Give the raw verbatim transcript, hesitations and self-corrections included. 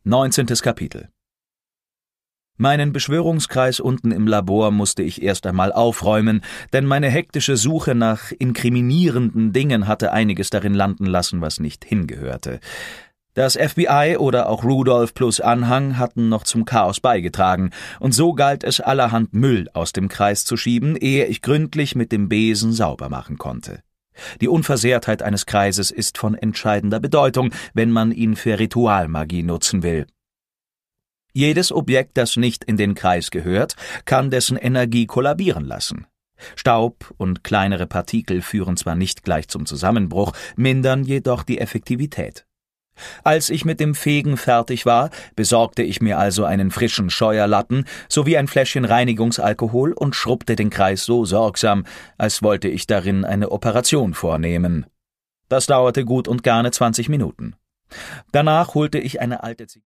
Neunzehntes Kapitel. Meinen Beschwörungskreis unten im Labor musste ich erst einmal aufräumen, denn meine hektische Suche nach inkriminierenden Dingen hatte einiges darin landen lassen, was nicht hingehörte. Das F B I oder auch Rudolph plus Anhang hatten noch zum Chaos beigetragen, und so galt es, allerhand Müll aus dem Kreis zu schieben, ehe ich gründlich mit dem Besen sauber machen konnte. Die Unversehrtheit eines Kreises ist von entscheidender Bedeutung, wenn man ihn für Ritualmagie nutzen will. Jedes Objekt, das nicht in den Kreis gehört, kann dessen Energie kollabieren lassen. Staub und kleinere Partikel führen zwar nicht gleich zum Zusammenbruch, mindern jedoch die Effektivität. Als ich mit dem Fegen fertig war, besorgte ich mir also einen frischen Scheuerlatten sowie ein Fläschchen Reinigungsalkohol und schrubbte den Kreis so sorgsam, als wollte ich darin eine Operation vornehmen. Das dauerte gut und gerne zwanzig Minuten. Danach holte ich eine alte Zigarette